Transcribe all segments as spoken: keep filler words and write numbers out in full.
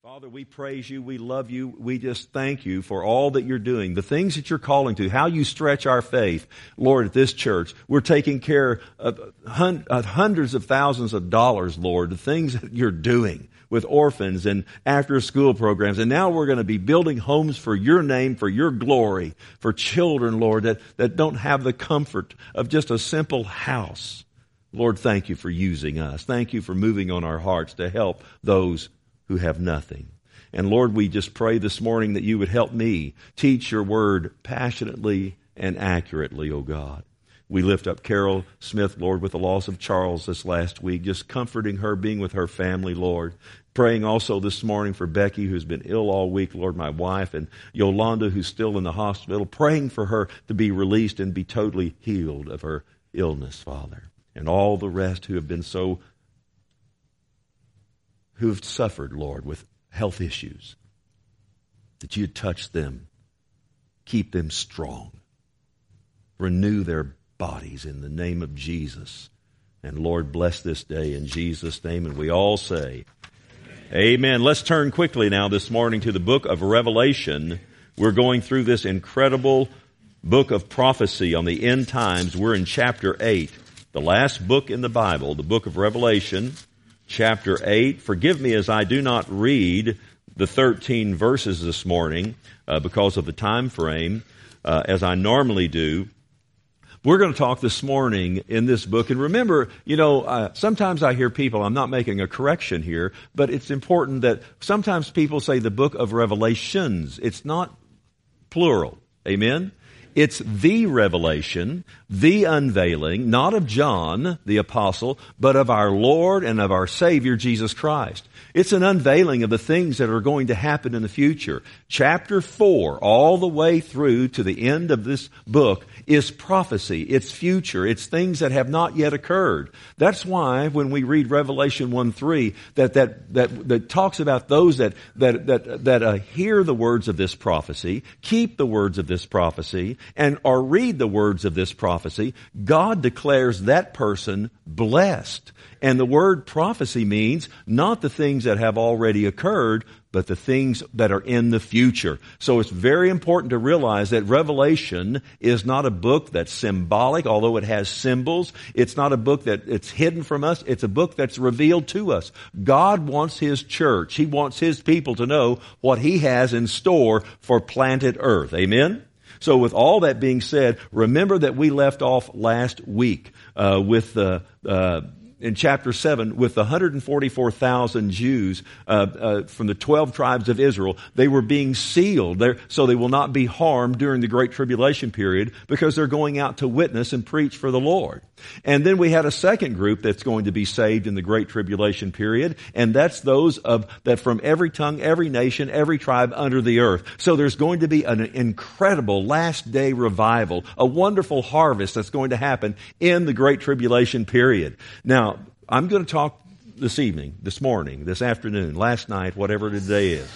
Father, we praise you, we love you, we just thank you for all that you're doing, the things that you're calling to, how you stretch our faith. Lord, at this church, we're taking care of hundreds of thousands of dollars, Lord, the things that you're doing with orphans and after-school programs. And now we're going to be building homes for your name, for your glory, for children, Lord, that, that don't have the comfort of just a simple house. Lord, thank you for using us. Thank you for moving on our hearts to help those who have nothing. And Lord, we just pray this morning that you would help me teach your word passionately and accurately, O God. We lift up Carol Smith, Lord, with the loss of Charles this last week, just comforting her, being with her family, Lord. Praying also this morning for Becky, who's been ill all week, Lord, my wife, and Yolanda, who's still in the hospital, praying for her to be released and be totally healed of her illness, Father. And all the rest who have been so who have suffered, Lord, with health issues, that you'd touch them, keep them strong, renew their bodies in the name of Jesus. And Lord, bless this day in Jesus' name. And we all say, Amen. Amen. Let's turn quickly now this morning to the book of Revelation. We're going through this incredible book of prophecy on the end times. We're in chapter eight, the last book in the Bible, the book of Revelation. Chapter eight. Forgive me as I do not read the thirteen verses this morning uh, because of the time frame uh, as I normally do. We're going to talk this morning in this book. And remember, you know, uh, sometimes I hear people, I'm not making a correction here, but it's important that sometimes people say the book of Revelations. It's not plural. Amen? It's the revelation, the unveiling, not of John, the apostle, but of our Lord and of our Savior, Jesus Christ. It's an unveiling of the things that are going to happen in the future. Chapter four, all the way through to the end of this book, is prophecy. It's future. It's things that have not yet occurred. That's why when we read Revelation one three, that that that that talks about those that that that that uh, hear the words of this prophecy, keep the words of this prophecy, and or read the words of this prophecy, God declares that person blessed. And the word prophecy means not the things that have already occurred, but the things that are in the future. So it's very important to realize that Revelation is not a book that's symbolic, although it has symbols. It's not a book that it's hidden from us. It's a book that's revealed to us. God wants His church. He wants His people to know what He has in store for planet Earth. Amen? So with all that being said, remember that we left off last week uh, with the uh, in chapter seven, with the one hundred forty-four thousand Jews uh, uh, from the twelve tribes of Israel. They were being sealed there, so they will not be harmed during the Great Tribulation period because they're going out to witness and preach for the Lord. And then we had a second group that's going to be saved in the Great Tribulation period, and that's those of that from every tongue, every nation, every tribe under the earth. So there's going to be an incredible last day revival, a wonderful harvest that's going to happen in the Great Tribulation period. Now, I'm going to talk this evening, this morning, this afternoon, last night, whatever today is,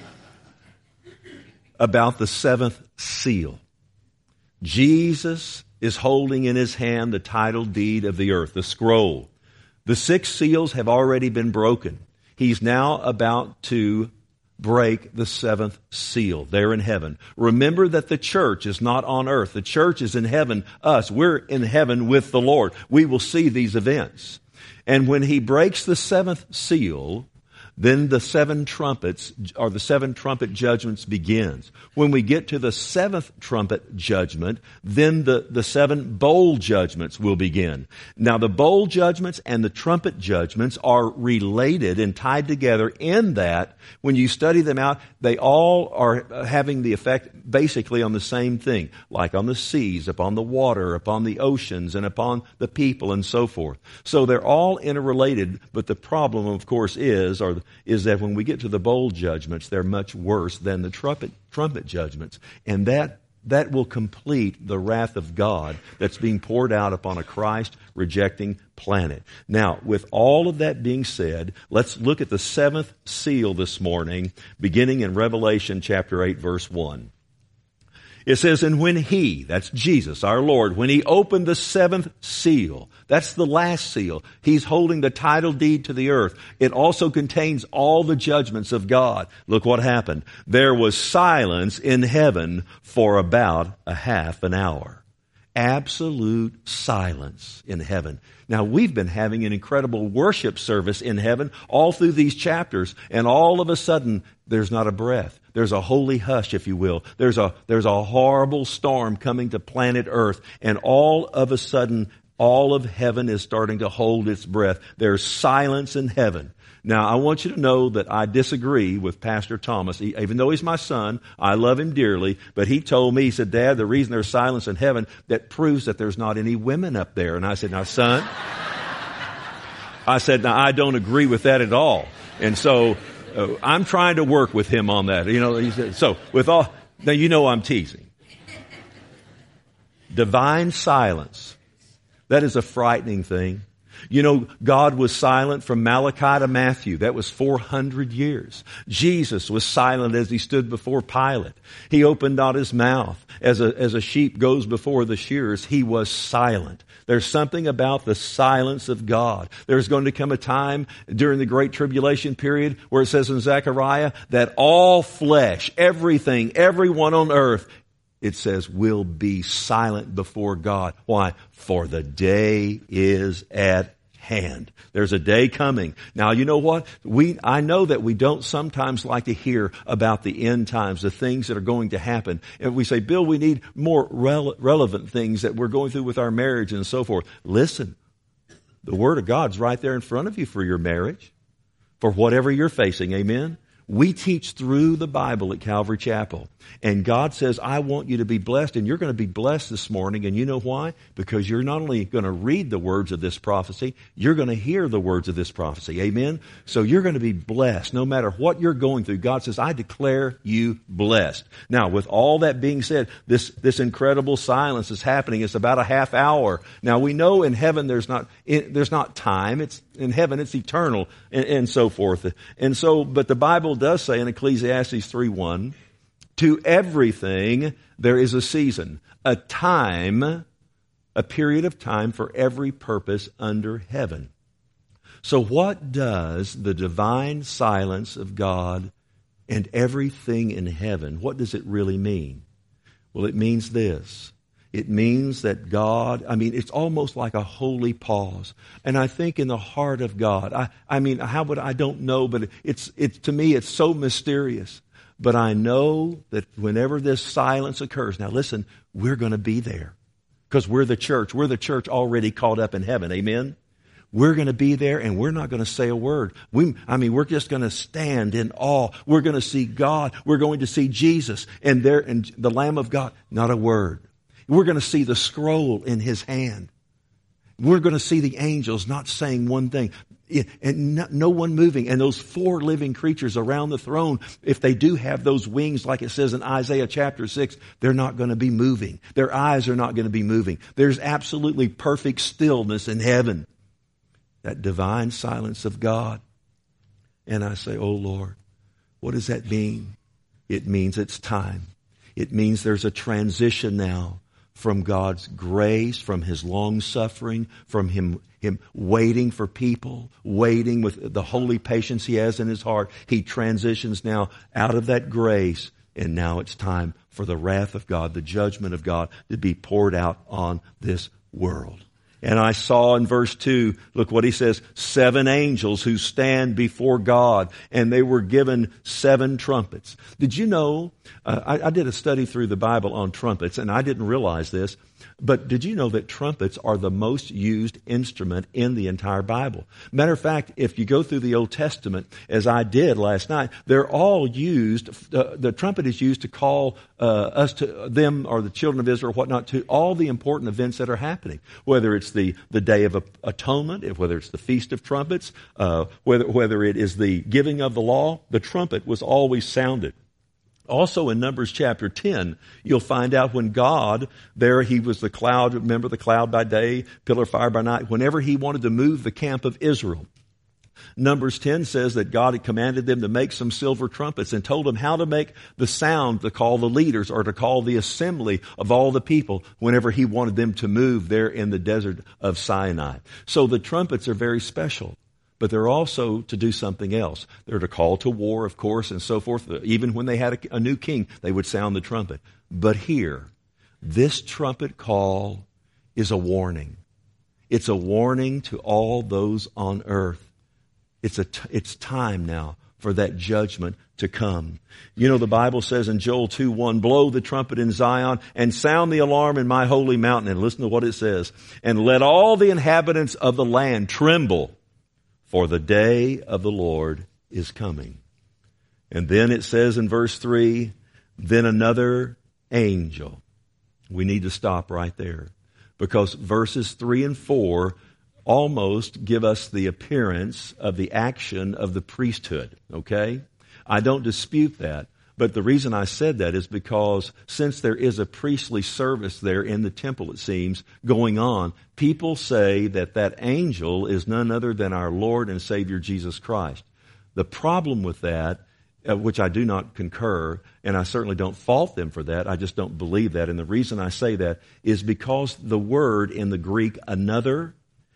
about the seventh seal. Jesus is holding in His hand the title deed of the earth, the scroll. The six seals have already been broken. He's now about to break the seventh seal there in heaven. Remember that the church is not on earth. The church is in heaven, us. We're in heaven with the Lord. We will see these events. And when He breaks the seventh seal, then the seven trumpets, or the seven trumpet judgments begins. When we get to the seventh trumpet judgment, then the, the seven bowl judgments will begin. Now the bowl judgments and the trumpet judgments are related and tied together in that when you study them out, they all are having the effect basically on the same thing, like on the seas, upon the water, upon the oceans, and upon the people and so forth. So they're all interrelated, but the problem, of course, is, or is that when we get to the bowl judgments, they're much worse than the trumpet trumpet judgments. And that that will complete the wrath of God that's being poured out upon a Christ-rejecting planet. Now, with all of that being said, let's look at the seventh seal this morning, beginning in Revelation chapter eight, verse one. It says, and when he, that's Jesus, our Lord, when he opened the seventh seal, that's the last seal, he's holding the title deed to the earth. It also contains all the judgments of God. Look what happened. There was silence in heaven for about a half an hour. Absolute silence in heaven. Now, we've been having an incredible worship service in heaven all through these chapters, and all of a sudden, there's not a breath. There's a holy hush, if you will. There's a, there's a horrible storm coming to planet Earth, and all of a sudden, all of heaven is starting to hold its breath. There's silence in heaven. Now, I want you to know that I disagree with Pastor Thomas. He, even though he's my son, I love him dearly, but he told me, he said, Dad, the reason there's silence in heaven, that proves that there's not any women up there. And I said, now, son, I said, now, I don't agree with that at all. And so, uh, I'm trying to work with him on that. You know, he said, so, with all, now you know I'm teasing. Divine silence. That is a frightening thing. You know, God was silent from Malachi to Matthew. That was four hundred years. Jesus was silent as he stood before Pilate. He opened not his mouth. As a, as a sheep goes before the shearers, he was silent. There's something about the silence of God. There's going to come a time during the Great Tribulation period where it says in Zechariah that all flesh, everything, everyone on earth, it says, will be silent before God. Why? For the day is at hand. There's a day coming. Now, you know what? We, I know that we don't sometimes like to hear about the end times, the things that are going to happen. And we say, Bill, we need more rele- relevant things that we're going through with our marriage and so forth. Listen, the Word of God's right there in front of you for your marriage, for whatever you're facing. Amen? We teach through the Bible at Calvary Chapel. And God says, I want you to be blessed, and you're going to be blessed this morning. And you know why? Because you're not only going to read the words of this prophecy, you're going to hear the words of this prophecy. Amen? So you're going to be blessed no matter what you're going through. God says, I declare you blessed. Now, with all that being said, this, this incredible silence is happening. It's about a half hour. Now, we know in heaven there's not, there's not time. It's in heaven, it's eternal, and, and so forth. And so, but the Bible does say in Ecclesiastes three one, to everything there is a season, a time, a period of time for every purpose under heaven. So what does the divine silence of God and everything in heaven, what does it really mean? Well, it means this. It means that God, I mean, it's almost like a holy pause. And I think in the heart of God, I, I mean, how would, I don't know, but it's, it's, to me, it's so mysterious. But I know that whenever this silence occurs, now listen, we're going to be there because we're the church. We're the church already caught up in heaven. Amen? We're going to be there and we're not going to say a word. We, I mean, we're just going to stand in awe. We're going to see God. We're going to see Jesus and there, and the Lamb of God, not a word. We're going to see the scroll in His hand. We're going to see the angels not saying one thing. And no, no one moving. And those four living creatures around the throne, if they do have those wings, like it says in Isaiah chapter six, they're not going to be moving. Their eyes are not going to be moving. There's absolutely perfect stillness in heaven. That divine silence of God. And I say, oh Lord, what does that mean? It means it's time. It means there's a transition now from God's grace, from His long suffering, from Him Him waiting for people, waiting with the holy patience He has in His heart. He transitions now out of that grace, and now it's time for the wrath of God, the judgment of God, to be poured out on this world. And I saw in verse two, look what he says, seven angels who stand before God, and they were given seven trumpets. Did you know, uh, I, I did a study through the Bible on trumpets, and I didn't realize this, but did you know that trumpets are the most used instrument in the entire Bible? Matter of fact, if you go through the Old Testament, as I did last night, they're all used, uh, the trumpet is used to call uh, us to, them or the children of Israel, whatnot, to all the important events that are happening. Whether it's the, the Day of Atonement, whether it's the Feast of Trumpets, uh, whether, whether it is the giving of the law, the trumpet was always sounded. Also in Numbers chapter ten, you'll find out when God, there He was the cloud, remember the cloud by day, pillar of fire by night, whenever He wanted to move the camp of Israel Numbers ten says that God had commanded them to make some silver trumpets and told them how to make the sound to call the leaders or to call the assembly of all the people whenever he wanted them to move there in the desert of Sinai. So the trumpets are very special, but they're also to do something else. They're to call to war, of course, and so forth. Even when they had a, a new king, they would sound the trumpet. But here, this trumpet call is a warning. It's a warning to all those on earth. It's a t- it's time now for that judgment to come. You know, the Bible says in Joel two one, blow the trumpet in Zion and sound the alarm in my holy mountain. And listen to what it says. And let all the inhabitants of the land tremble, for the day of the Lord is coming. And then it says in verse three, then another angel. We need to stop right there, because verses three and four almost give us the appearance of the action of the priesthood, okay? I don't dispute that, but the reason I said that is because since there is a priestly service there in the temple, it seems, going on, people say that that angel is none other than our Lord and Savior Jesus Christ. The problem with that, uh, which I do not concur, and I certainly don't fault them for that, I just don't believe that, and the reason I say that is because the word in the Greek, another,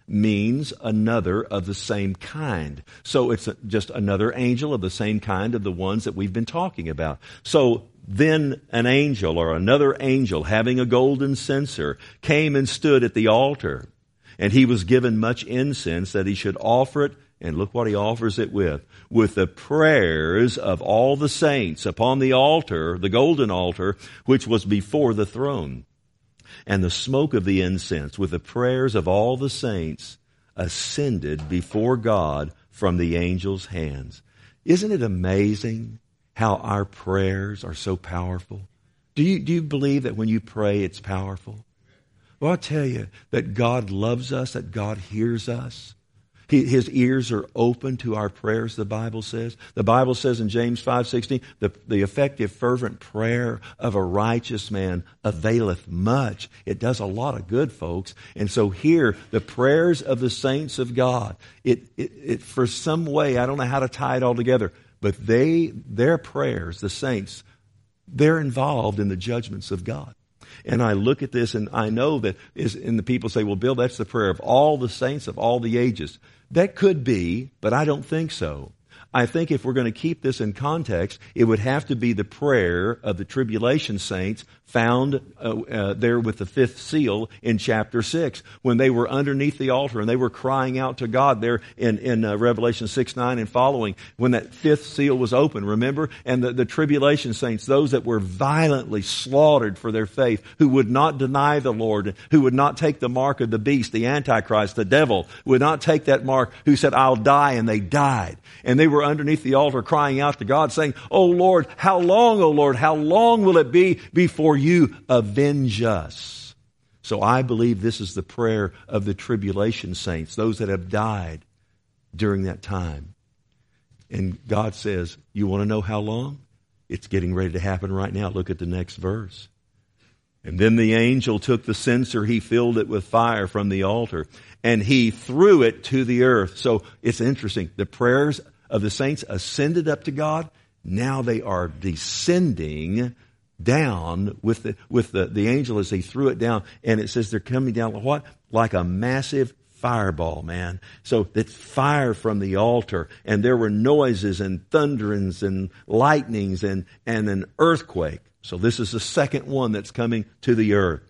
means another of the same kind. So it's just another angel of the same kind of the ones that we've been talking about. So then an angel or another angel having a golden censer came and stood at the altar, and he was given much incense that he should offer it. And look what he offers it with. With the prayers of all the saints upon the altar, the golden altar, which was before the throne. And the smoke of the incense with the prayers of all the saints ascended before God from the angel's hands. Isn't it amazing how our prayers are so powerful? Do you, do you believe that when you pray it's powerful? Well, I'll tell you that God loves us, that God hears us. His ears are open to our prayers, the Bible says. The Bible says in James five sixteen, the, the effective, fervent prayer of a righteous man availeth much. It does a lot of good, folks. And so here, the prayers of the saints of God, it, it, it for some way, I don't know how to tie it all together, but they, their prayers, the saints, they're involved in the judgments of God. And I look at this and I know that, is, and the people say, well, Bill, that's the prayer of all the saints of all the ages. That could be, but I don't think so. I think if we're going to keep this in context, it would have to be the prayer of the tribulation saints found uh, uh, there with the fifth seal in chapter six, when they were underneath the altar and they were crying out to God there in, in uh, Revelation six nine and following, when that fifth seal was open, remember? And the, the tribulation saints, those that were violently slaughtered for their faith, who would not deny the Lord, who would not take the mark of the beast, the Antichrist, the devil, would not take that mark, who said, I'll die, and they died. And they were underneath the altar crying out to God, saying, Oh Lord, how long, oh Lord, how long will it be before you avenge us? So I believe this is the prayer of the tribulation saints, those that have died during that time. And God says, you want to know how long? It's getting ready to happen right now. Look at the next verse. And then the angel took the censer, he filled it with fire from the altar, and he threw it to the earth. So it's interesting. The prayers of the saints ascended up to God. Now they are descending down with the with the, the angel as he threw it down. And it says they're coming down like what? Like a massive fireball, man. So that fire from the altar, and there were noises and thunderings and lightnings and, and an earthquake. So this is the second one that's coming to the earth.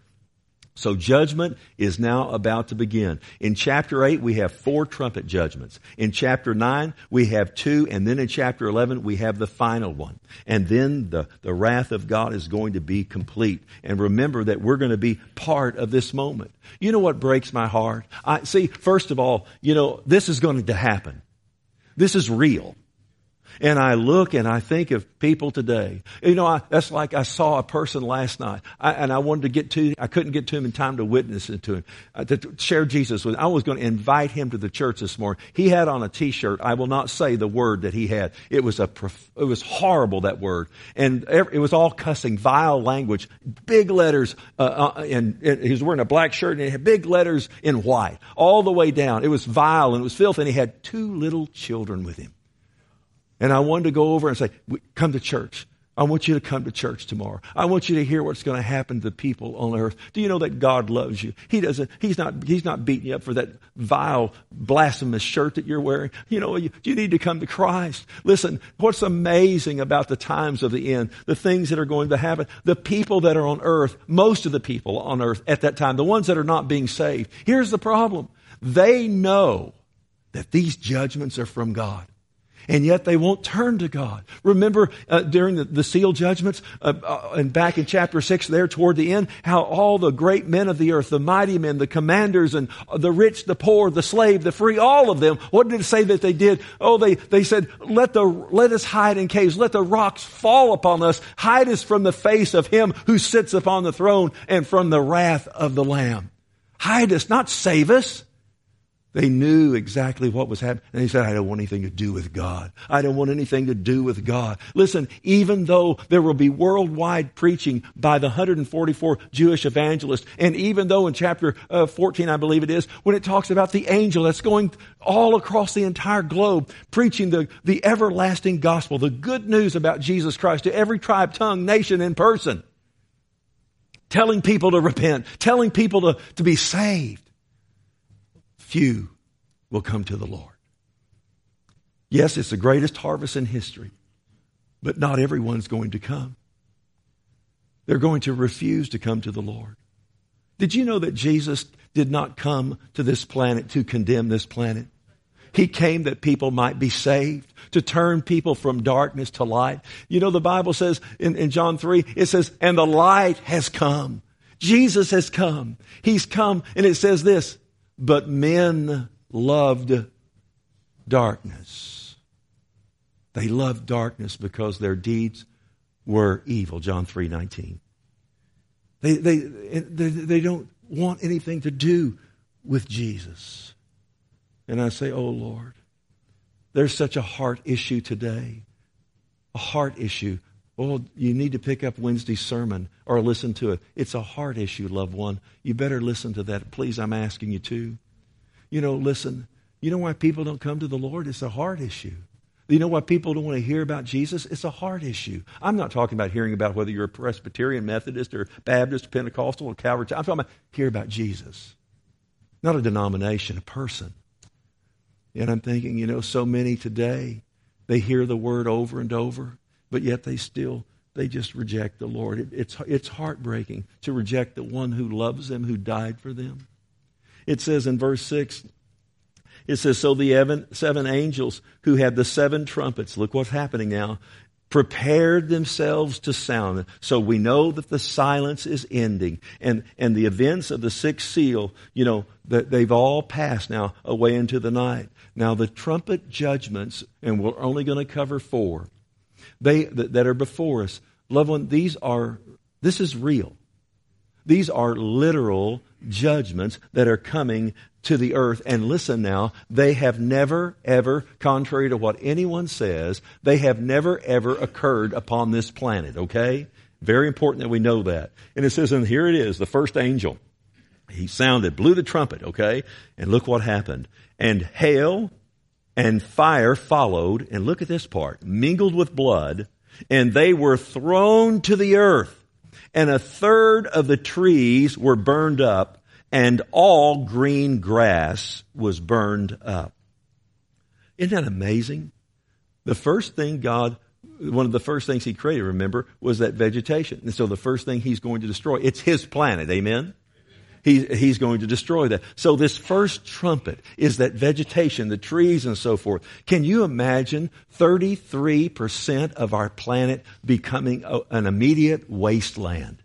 So judgment is now about to begin. In chapter eight, we have four trumpet judgments. In chapter nine, we have two. And then in chapter eleven, we have the final one. And then the, the wrath of God is going to be complete. And remember that we're going to be part of this moment. You know what breaks my heart? I see, first of all, you know, this is going to happen. This is real. And I look and I think of people today. You know, I, that's like I saw a person last night, I, and I wanted to get to, I couldn't get to him in time to witness it to him, uh, to, to share Jesus with him. I was going to invite him to the church this morning. He had on a T-shirt. I will not say the word that he had. It was a, it was horrible, that word, and it was all cussing, vile language, big letters, uh, uh, and, and he was wearing a black shirt, and it had big letters in white all the way down. It was vile and it was filthy, and he had two little children with him. And I wanted to go over and say, come to church. I want you to come to church tomorrow. I want you to hear what's going to happen to the people on earth. Do you know that God loves you? He doesn't, he's not, he's not beating you up for that vile, blasphemous shirt that you're wearing. You know, you, you need to come to Christ. Listen, what's amazing about the times of the end, the things that are going to happen, the people that are on earth, most of the people on earth at that time, the ones that are not being saved. Here's the problem. They know that these judgments are from God. And yet they won't turn to God. Remember uh, during the, the seal judgments, uh, uh, and back in chapter six there toward the end, how all the great men of the earth, the mighty men, the commanders, and the rich, the poor, the slave, the free, all of them, what did it say that they did? Oh, they, they said, let the, let us hide in caves. Let the rocks fall upon us. Hide us from the face of him who sits upon the throne and from the wrath of the Lamb. Hide us, not save us. They knew exactly what was happening. And they said, I don't want anything to do with God. I don't want anything to do with God. Listen, even though there will be worldwide preaching by the one hundred forty-four Jewish evangelists, and even though in chapter uh, fourteen, I believe it is, when it talks about the angel that's going all across the entire globe, preaching the, the everlasting gospel, the good news about Jesus Christ to every tribe, tongue, nation, and person, telling people to repent, telling people to, to be saved. Few will come to the Lord. Yes, it's the greatest harvest in history, but not everyone's going to come. They're going to refuse to come to the Lord. Did you know that Jesus did not come to this planet to condemn this planet? He came that people might be saved, to turn people from darkness to light. You know, the Bible says in, in John three, it says, and the light has come. Jesus has come. He's come, and it says this, but men loved darkness. They loved darkness because their deeds were evil. John three nineteen. They, they, they, they don't want anything to do with Jesus. And I say, oh Lord, there's such a heart issue today. A heart issue. Oh, you need to pick up Wednesday's sermon or listen to it. It's a heart issue, loved one. You better listen to that. Please, I'm asking you to. You know, listen, you know why people don't come to the Lord? It's a heart issue. You know why people don't want to hear about Jesus? It's a heart issue. I'm not talking about hearing about whether you're a Presbyterian, Methodist, or Baptist, Pentecostal, or Calvary. I'm talking about hear about Jesus. Not a denomination, a person. And I'm thinking, you know, so many today, they hear the word over and over, but yet they still, they just reject the Lord. It, it's, it's heartbreaking to reject the one who loves them, who died for them. It says in verse six, it says, so the seven angels who had the seven trumpets, look what's happening now, prepared themselves to sound. So we know that the silence is ending. And, and the events of the sixth seal, you know, that they've all passed now away into the night. Now the trumpet judgments, and we're only going to cover four, they that, that are before us. Loved one, these are, this is real. These are literal judgments that are coming to the earth. And listen now, they have never, ever, contrary to what anyone says, they have never, ever occurred upon this planet, okay? Very important that we know that. And it says, and here it is, the first angel. He sounded, blew the trumpet, okay? And look what happened. And hail and fire followed, and look at this part, mingled with blood, and they were thrown to the earth. And a third of the trees were burned up, and all green grass was burned up. Isn't that amazing? The first thing God, one of the first things He created, remember, was that vegetation. And so the first thing He's going to destroy, it's His planet, amen? He, he's going to destroy that. So this first trumpet is that vegetation, the trees and so forth. Can you imagine thirty-three percent of our planet becoming a, an immediate wasteland?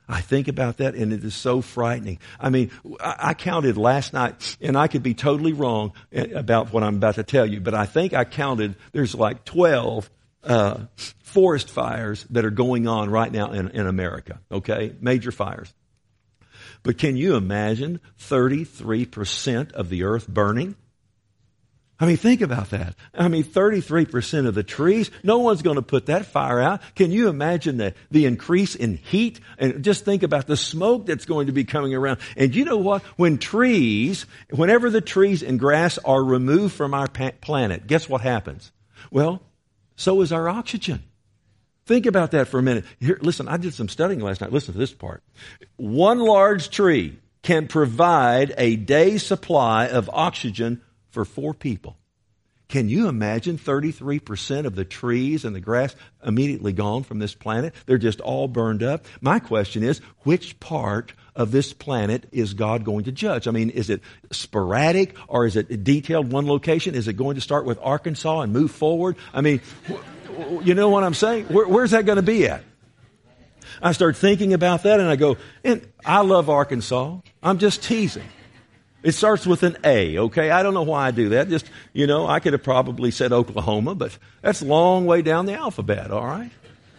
I think about that, and it is so frightening. I mean, I, I counted last night, and I could be totally wrong about what I'm about to tell you, but I think I counted there's like twelve uh, forest fires that are going on right now in, in America, okay? Major fires. But can you imagine thirty-three percent of the earth burning? I mean, think about that. I mean, thirty-three percent of the trees, no one's going to put that fire out. Can you imagine the, the increase in heat? And just think about the smoke that's going to be coming around. And you know what? When trees, whenever the trees and grass are removed from our pa- planet, guess what happens? Well, so is our oxygen. Think about that for a minute. Here, listen, I did some studying last night. Listen to this part. One large tree can provide a day's supply of oxygen for four people. Can you imagine thirty-three percent of the trees and the grass immediately gone from this planet? They're just all burned up. My question is, which part of this planet is God going to judge? I mean, is it sporadic or is it detailed one location? Is it going to start with Arkansas and move forward? I mean, you know what I'm saying? Where, where's that going to be at? I start thinking about that and I go, and I love Arkansas. I'm just teasing. It starts with an A, okay? I don't know why I do that. Just, you know, I could have probably said Oklahoma, but that's a long way down the alphabet, all right?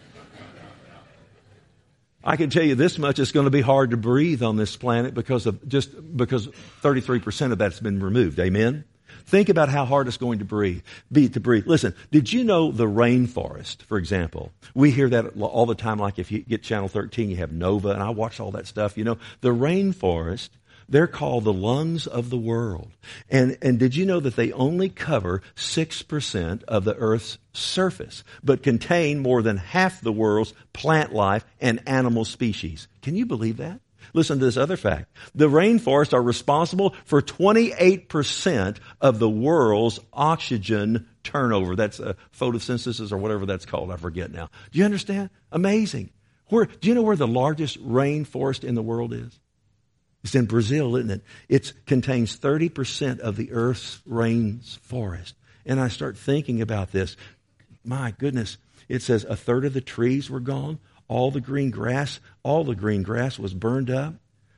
I can tell you this much, it's going to be hard to breathe on this planet because of just because thirty-three percent of that's been removed. Amen? Think about how hard it's going to breathe, be to breathe. Listen, did you know the rainforest, for example? We hear that all the time, like if you get Channel thirteen, you have Nova, and I watch all that stuff. You know, the rainforest, they're called the lungs of the world. And, and did you know that they only cover six percent of the Earth's surface, but contain more than half the world's plant life and animal species? Can you believe that? Listen to this other fact. The rainforests are responsible for twenty-eight percent of the world's oxygen turnover. That's uh, photosynthesis or whatever that's called. I forget now. Do you understand? Amazing. Where, do you know where the largest rainforest in the world is? It's in Brazil, isn't it? It contains thirty percent of the Earth's rainforest. And I start thinking about this. My goodness. It says a third of the trees were gone. All the green grass, all the green grass was burned up.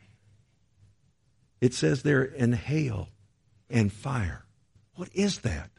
It says there in hail and fire. What is that?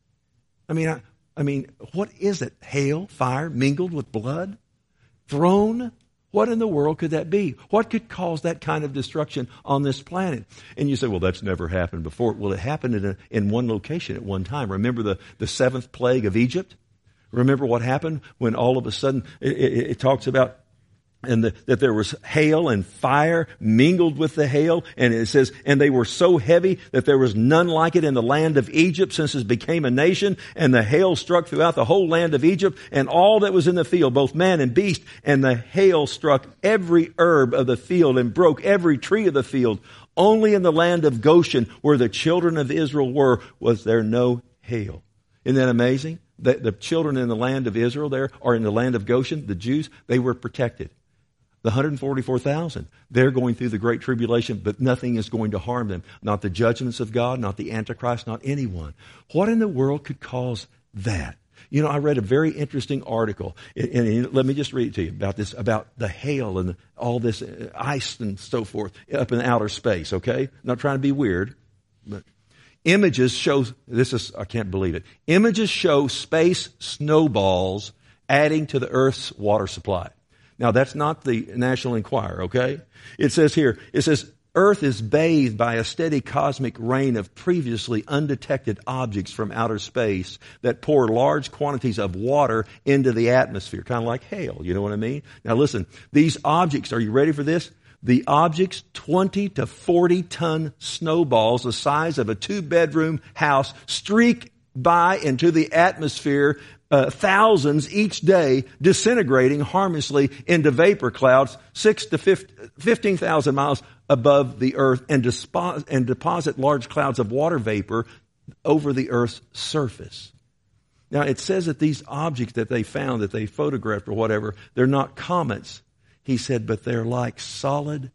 I mean, I, I mean, what is it? Hail, fire, mingled with blood? Thrown? What in the world could that be? What could cause that kind of destruction on this planet? And you say, well, that's never happened before. Well, it happened in, a, in one location at one time. Remember the, the seventh plague of Egypt? Remember what happened when all of a sudden it, it, it talks about and the, that there was hail and fire mingled with the hail. And it says, and they were so heavy that there was none like it in the land of Egypt since it became a nation. And the hail struck throughout the whole land of Egypt and all that was in the field, both man and beast. And the hail struck every herb of the field and broke every tree of the field. Only in the land of Goshen, where the children of Israel were, was there no hail. Isn't that amazing? The, the children in the land of Israel there, or in the land of Goshen, the Jews, they were protected. The one hundred forty-four thousand, they're going through the Great Tribulation, but nothing is going to harm them. Not the judgments of God, not the Antichrist, not anyone. What in the world could cause that? You know, I read a very interesting article, and, and let me just read it to you about this, about the hail and all this ice and so forth up in outer space, okay? Not trying to be weird, but images show, this is, I can't believe it. Images show space snowballs adding to the Earth's water supply. Now, that's not the National Enquirer, okay? It says here, it says, Earth is bathed by a steady cosmic rain of previously undetected objects from outer space that pour large quantities of water into the atmosphere, kind of like hail, you know what I mean? Now listen, these objects, are you ready for this? The objects, twenty to forty ton snowballs the size of a two-bedroom house, streak by into the atmosphere, uh, thousands each day, disintegrating harmlessly into vapor clouds six to fifteen thousand miles above the earth, and, dispo- and deposit large clouds of water vapor over the earth's surface. Now, it says that these objects that they found, that they photographed or whatever, they're not comets. He said, but they're like solid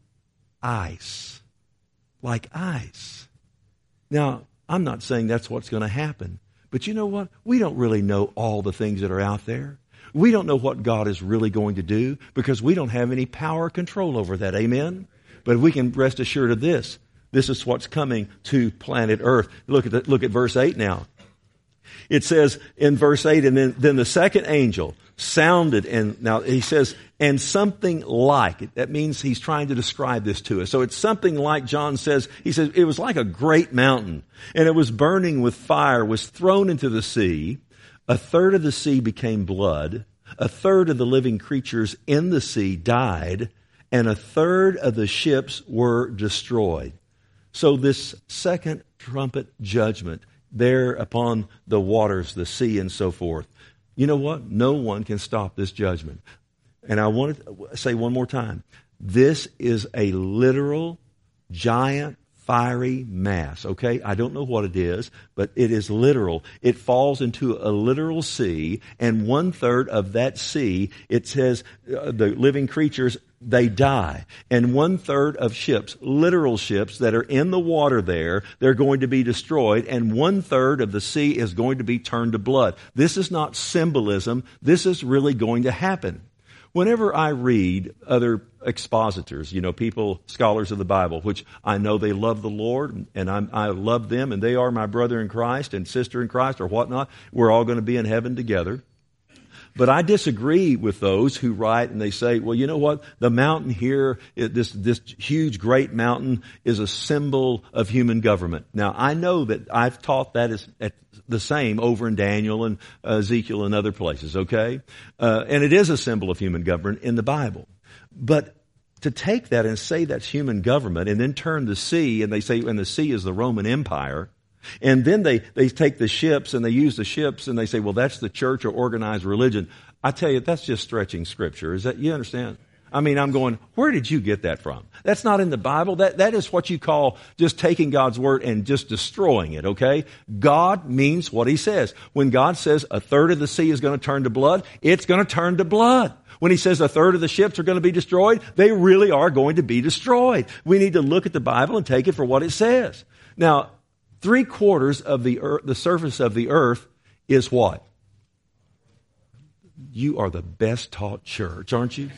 ice. Like ice. Now, I'm not saying that's what's going to happen. But you know what? We don't really know all the things that are out there. We don't know what God is really going to do because we don't have any power or control over that. Amen? But we can rest assured of this. This is what's coming to planet Earth. Look at the, look at verse eight now. It says in verse eight, and then, then the second angel sounded, and now he says, and something like, that means he's trying to describe this to us. So it's something like, John says, he says, it was like a great mountain, and it was burning with fire, was thrown into the sea. A third of the sea became blood. A third of the living creatures in the sea died, and a third of the ships were destroyed. So this second trumpet judgment there upon the waters, the sea, and so forth. You know what? No one can stop this judgment. And I want to say one more time. This is a literal, giant, fiery mass, okay? I don't know what it is, but it is literal. It falls into a literal sea, and one-third of that sea, it says uh, the living creatures, they die. And one-third of ships, literal ships that are in the water there, they're going to be destroyed, and one-third of the sea is going to be turned to blood. This is not symbolism. This is really going to happen. Whenever I read other expositors, you know, people, scholars of the Bible, which I know they love the Lord, and I'm, I love them, and they are my brother in Christ and sister in Christ or whatnot, we're all going to be in heaven together. But I disagree with those who write and they say, well, you know what? The mountain here, this, this huge, great mountain is a symbol of human government. Now, I know that I've taught that is the same over in Daniel and Ezekiel and other places, okay? Uh, and it is a symbol of human government in the Bible. But to take that and say that's human government and then turn the sea, and they say, and the sea is the Roman Empire, and then they, they take the ships and they use the ships and they say, well, that's the church or organized religion. I tell you, that's just stretching Scripture. Is that, you understand? I mean, I'm going, where did you get that from? That's not in the Bible. That, that is what you call just taking God's word and just destroying it, okay? God means what He says. When God says a third of the sea is going to turn to blood, it's going to turn to blood. When He says a third of the ships are going to be destroyed, they really are going to be destroyed. We need to look at the Bible and take it for what it says. Now, three quarters of the earth, the surface of the earth is what? You are the best taught church, aren't you?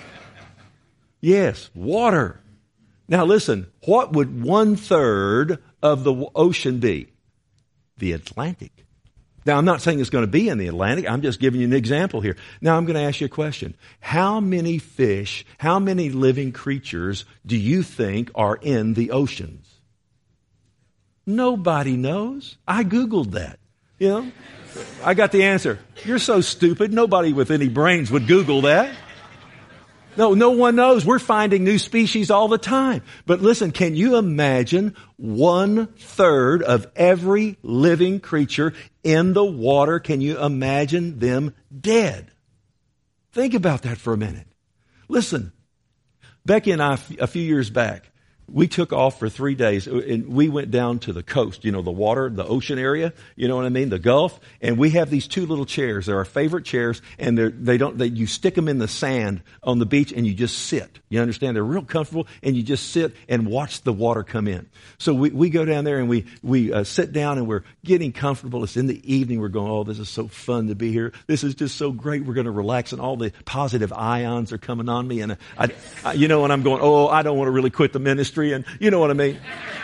Yes, water. Now listen, what would one third of the ocean be? The Atlantic. Now I'm not saying it's going to be in the Atlantic. I'm just giving you an example here. Now I'm going to ask you a question. How many fish, how many living creatures do you think are in the oceans? Nobody knows. I Googled that. You know, I got the answer. You're so stupid. Nobody with any brains would Google that. No, no one knows. We're finding new species all the time. But listen, can you imagine one third of every living creature in the water? Can you imagine them dead? Think about that for a minute. Listen, Becky and I, a few years back, we took off for three days and we went down to the coast, you know, the water, the ocean area, you know what I mean, the Gulf. And we have these two little chairs. They're our favorite chairs, and they're, they don't, they, you stick them in the sand on the beach and you just sit. You understand? They're real comfortable, and you just sit and watch the water come in. So we, we go down there and we, we uh, sit down and we're getting comfortable. It's in the evening. We're going, oh, this is so fun to be here. This is just so great. We're going to relax, and all the positive ions are coming on me. And I, I you know, and I'm going, oh, I don't want to really quit the ministry. And you know what I mean?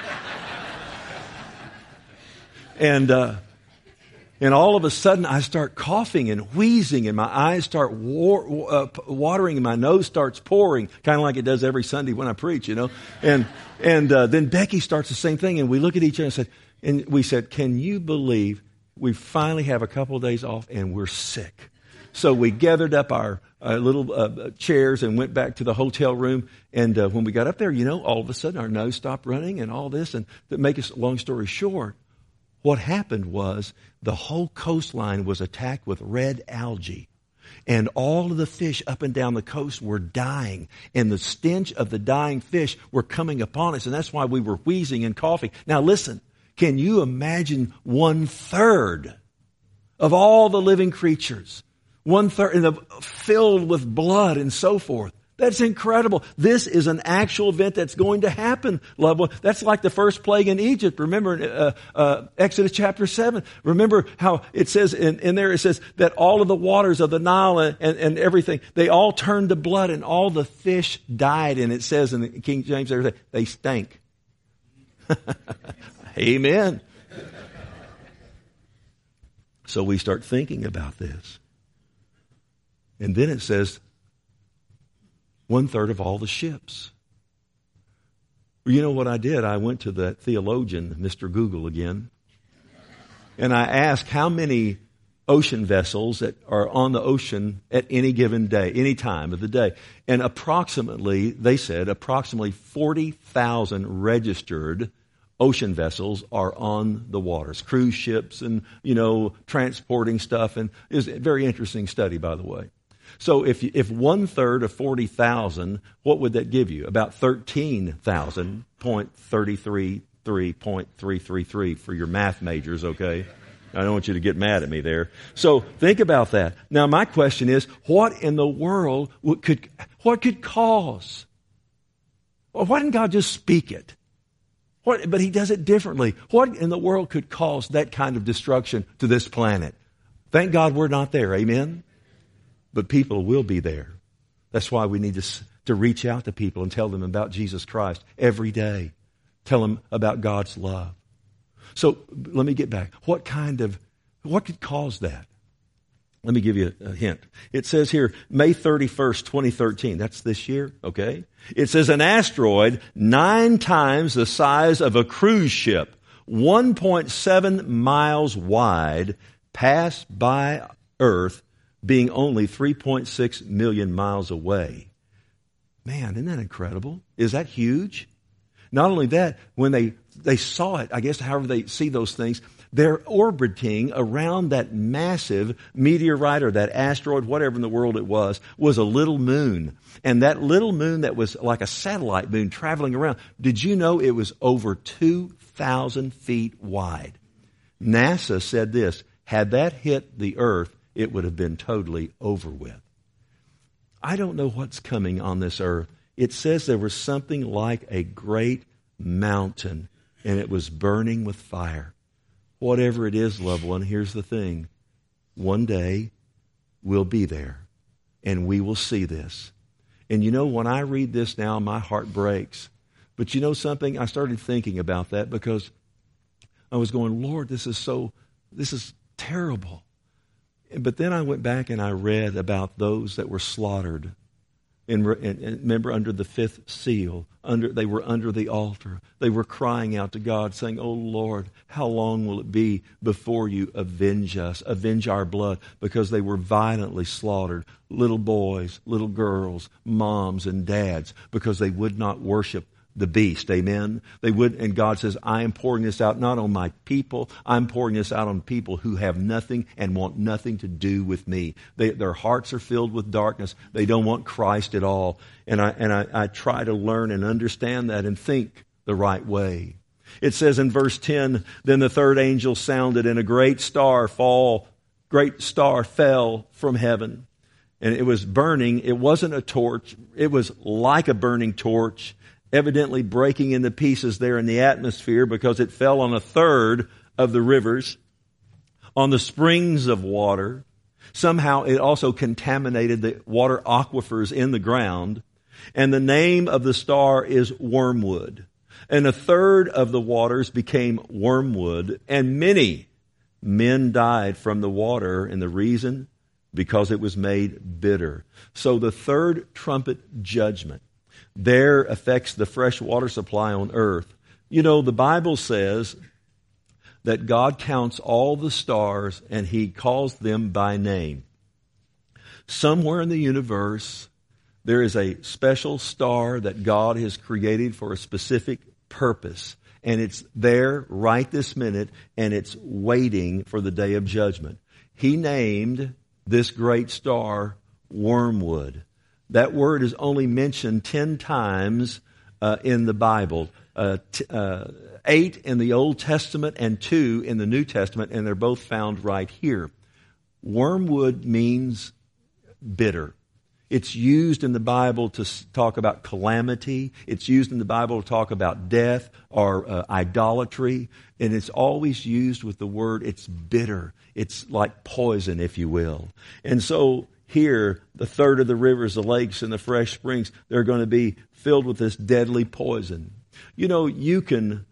And, uh, and all of a sudden I start coughing and wheezing, and my eyes start war, uh, watering, and my nose starts pouring, kind of like it does every Sunday when I preach, you know. And, and, uh, then Becky starts the same thing, and we look at each other and said, and we said, can you believe we finally have a couple of days off and we're sick? So we gathered up our uh, little uh, chairs and went back to the hotel room. And uh, when we got up there, you know, all of a sudden our nose stopped running and all this. And to make a long story short, what happened was the whole coastline was attacked with red algae. And all of the fish up and down the coast were dying. And the stench of the dying fish were coming upon us. And that's why we were wheezing and coughing. Now listen, can you imagine one third of all the living creatures? One third, and the, filled with blood and so forth. That's incredible. This is an actual event that's going to happen, loved one. That's like the first plague in Egypt. Remember uh, uh, Exodus chapter seven. Remember how it says in, in there, it says that all of the waters of the Nile and, and, and everything, they all turned to blood and all the fish died. And it says in the King James, they stank. Amen. So we start thinking about this. And then it says, one third of all the ships. You know what I did? I went to that theologian, Mister Google again, and I asked how many ocean vessels that are on the ocean at any given day, any time of the day. And approximately, they said, approximately forty thousand registered ocean vessels are on the waters. Cruise ships and, you know, transporting stuff. And it was a very interesting study, by the way. So if if one third of forty thousand, what would that give you? About thirteen thousand point three three three point three three three for your math majors, okay? I don't want you to get mad at me there. So think about that. Now my question is, what in the world would, could what could cause? Well, why didn't God just speak it? What, but He does it differently. What in the world could cause that kind of destruction to this planet? Thank God we're not there. Amen? But people will be there. That's why we need to, to reach out to people and tell them about Jesus Christ every day. Tell them about God's love. So let me get back. What kind of, what could cause that? Let me give you a, a hint. It says here, May thirty-first, twenty thirteen. That's this year, okay? It says an asteroid nine times the size of a cruise ship, one point seven miles wide, passed by Earth, being only three point six million miles away. Man, isn't that incredible? Is that huge? Not only that, when they, they saw it, I guess however they see those things, they're orbiting around that massive meteorite or that asteroid, whatever in the world it was, was a little moon. And that little moon that was like a satellite moon traveling around, did you know it was over two thousand feet wide? NASA said this, had that hit the Earth, it would have been totally over with. I don't know what's coming on this earth. It says there was something like a great mountain, and it was burning with fire. Whatever it is, loved one, here's the thing. One day, we'll be there, and we will see this. And you know, when I read this now, my heart breaks. But you know something? I started thinking about that because I was going, Lord, this is so, this is terrible. But then I went back and I read about those that were slaughtered. And, and, and remember, under the fifth seal, under they were under the altar. They were crying out to God, saying, "Oh Lord, how long will it be before you avenge us, avenge our blood?" Because they were violently slaughtered, little boys, little girls, moms and dads, because they would not worship the beast. Amen. They would, and God says, I am pouring this out not on my people. I'm pouring this out on people who have nothing and want nothing to do with me. They, their hearts are filled with darkness. They don't want Christ at all. And I, and I, I try to learn and understand that and think the right way. It says in verse ten, then the third angel sounded and a great star fall, great star fell from heaven. And it was burning. It wasn't a torch. It was like a burning torch, evidently breaking into pieces there in the atmosphere because it fell on a third of the rivers, on the springs of water. Somehow it also contaminated the water aquifers in the ground. And the name of the star is wormwood. And a third of the waters became wormwood, and many men died from the water, and the reason? Because it was made bitter. So the third trumpet judgment there affects the fresh water supply on earth. You know, the Bible says that God counts all the stars and He calls them by name. Somewhere in the universe, there is a special star that God has created for a specific purpose. And it's there right this minute, and it's waiting for the day of judgment. He named this great star wormwood. That word is only mentioned ten times uh, in the Bible. Uh, t- uh, eight in the Old Testament and two in the New Testament, and they're both found right here. Wormwood means bitter. It's used in the Bible to talk about calamity. It's used in the Bible to talk about death or uh, idolatry. And it's always used with the word, it's bitter. It's like poison, if you will. And so here, the third of the rivers, the lakes, and the fresh springs, they're going to be filled with this deadly poison. You know, you can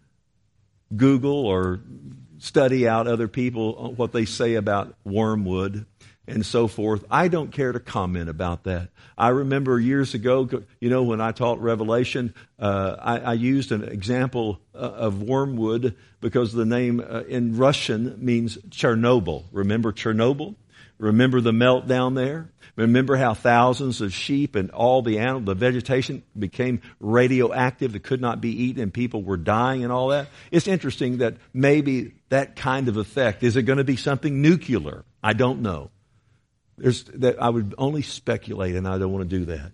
Google or study out other people, what they say about wormwood and so forth. I don't care to comment about that. I remember years ago, you know, when I taught Revelation, uh, I, I used an example uh, of wormwood because the name uh, in Russian means Chernobyl. Remember Chernobyl? Remember the meltdown there? Remember how thousands of sheep and all the animal, the vegetation became radioactive, that could not be eaten, and people were dying and all that? It's interesting that maybe that kind of effect, is it going to be something nuclear? I don't know. There's that I would only speculate, and I don't want to do that.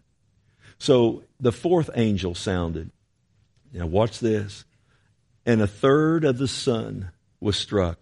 So the fourth angel sounded. Now watch this. And a third of the sun was struck,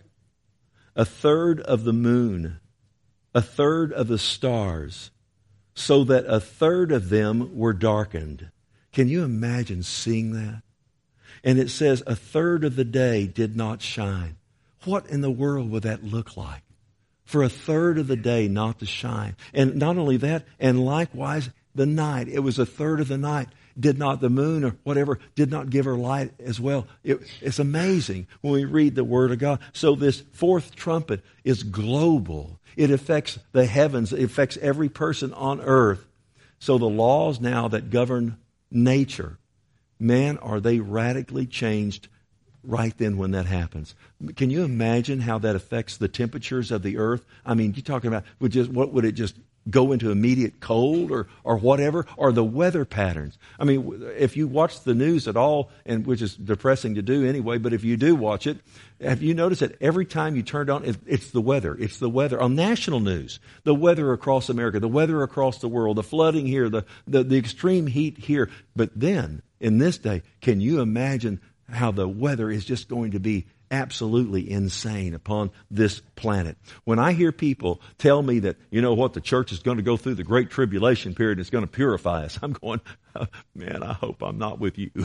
a third of the moon, a third of the stars, so that a third of them were darkened. Can you imagine seeing that? And it says a third of the day did not shine. What in the world would that look like? For a third of the day not to shine. And not only that, and likewise the night. It was a third of the night. Did not the moon or whatever, did not give her light as well. It, it's amazing when we read the Word of God. So this fourth trumpet is global. It affects the heavens. It affects every person on earth. So the laws now that govern nature, man, are they radically changed right then when that happens. Can you imagine how that affects the temperatures of the earth? I mean, you're talking about, would just, what would it just go into immediate cold or, or whatever? Or the weather patterns? I mean, if you watch the news at all, and which is depressing to do anyway, but if you do watch it, have you noticed that every time you turn it on, it, it's the weather. It's the weather on national news. The weather across America, the weather across the world, the flooding here, the, the, the extreme heat here. But then, in this day, can you imagine how the weather is just going to be absolutely insane upon this planet? When I hear people tell me that, you know what, the church is going to go through the great tribulation period, it's going to purify us, I'm going, oh, man, I hope I'm not with you.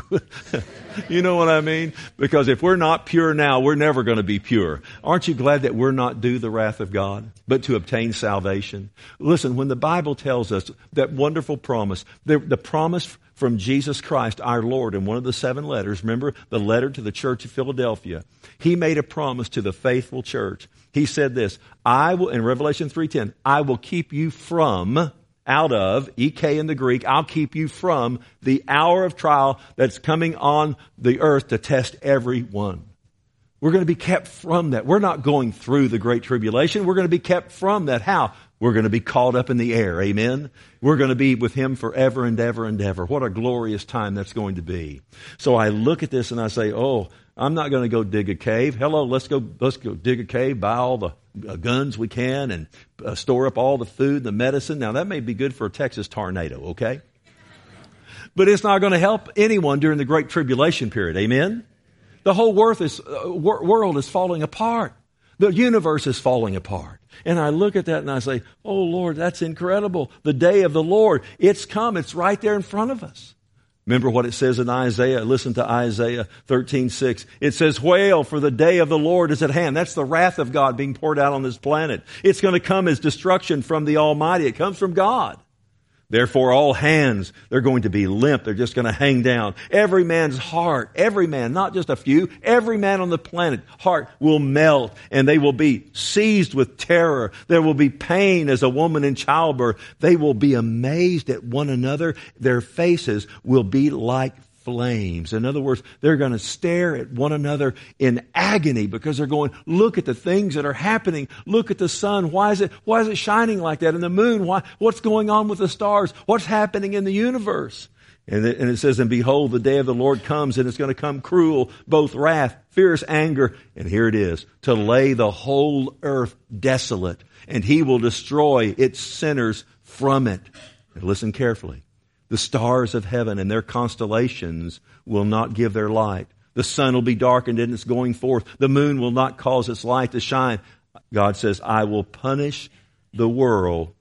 You know what I mean? Because if we're not pure now, we're never going to be pure. Aren't you glad that we're not due the wrath of God, but to obtain salvation? Listen, when the Bible tells us that wonderful promise, the, the promise from Jesus Christ, our Lord, in one of the seven letters, remember the letter to the church of Philadelphia, He made a promise to the faithful church. He said this, I will, in Revelation three ten, I will keep you from, out of, E K in the Greek, I'll keep you from the hour of trial that's coming on the earth to test everyone. We're going to be kept from that. We're not going through the great tribulation. We're going to be kept from that. How? We're going to be caught up in the air. Amen? We're going to be with Him forever and ever and ever. What a glorious time that's going to be. So I look at this and I say, oh, I'm not going to go dig a cave. Hello, let's go, let's go dig a cave, buy all the uh, guns we can and uh, store up all the food, the medicine. Now that may be good for a Texas tornado, okay? But it's not going to help anyone during the great tribulation period. Amen? The whole world is, uh, wor- world is falling apart. The universe is falling apart. And I look at that and I say, oh Lord, that's incredible. The day of the Lord, it's come. It's right there in front of us. Remember what it says in Isaiah. Listen to Isaiah thirteen six. It says, wail, for the day of the Lord is at hand. That's the wrath of God being poured out on this planet. It's going to come as destruction from the Almighty. It comes from God. Therefore, all hands, they're going to be limp. They're just going to hang down. Every man's heart, every man, not just a few, every man on the planet, heart will melt and they will be seized with terror. There will be pain as a woman in childbirth. They will be amazed at one another. Their faces will be like flames. In other words, they're going to stare at one another in agony because they're going, look at the things that are happening. Look at the sun. Why is it, why is it shining like that? And the moon, why, what's going on with the stars? What's happening in the universe? And it, and it says, and behold, the day of the Lord comes, and it's going to come cruel, both wrath, fierce anger. And here it is, to lay the whole earth desolate, and He will destroy its sinners from it. And listen carefully. The stars of heaven and their constellations will not give their light. The sun will be darkened in its going forth. The moon will not cause its light to shine. God says, I will punish the world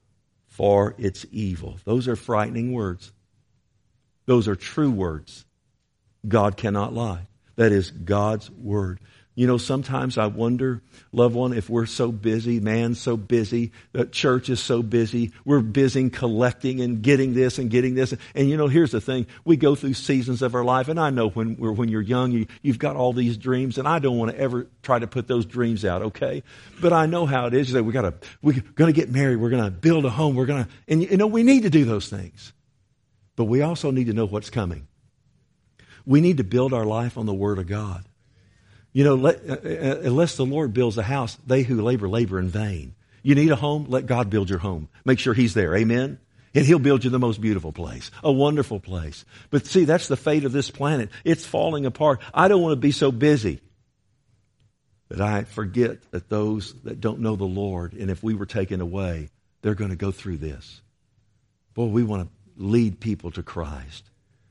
for its evil. Those are frightening words. Those are true words. God cannot lie. That is God's word. You know, sometimes I wonder, loved one, if we're so busy, man's so busy, the church is so busy, we're busy collecting and getting this and getting this. And you know, here's the thing, we go through seasons of our life, and I know when we're, when you're young, you, you've got all these dreams, and I don't want to ever try to put those dreams out, okay? But I know how it is, that we gotta, we're going to get married, we're going to build a home, we're going to, and you know, we need to do those things. But we also need to know what's coming. We need to build our life on the Word of God. You know, let, uh, unless the Lord builds a house, they who labor, labor in vain. You need a home? Let God build your home. Make sure He's there. Amen? And He'll build you the most beautiful place. A wonderful place. But see, that's the fate of this planet. It's falling apart. I don't want to be so busy that I forget that those that don't know the Lord, and if we were taken away, they're going to go through this. Boy, we want to lead people to Christ.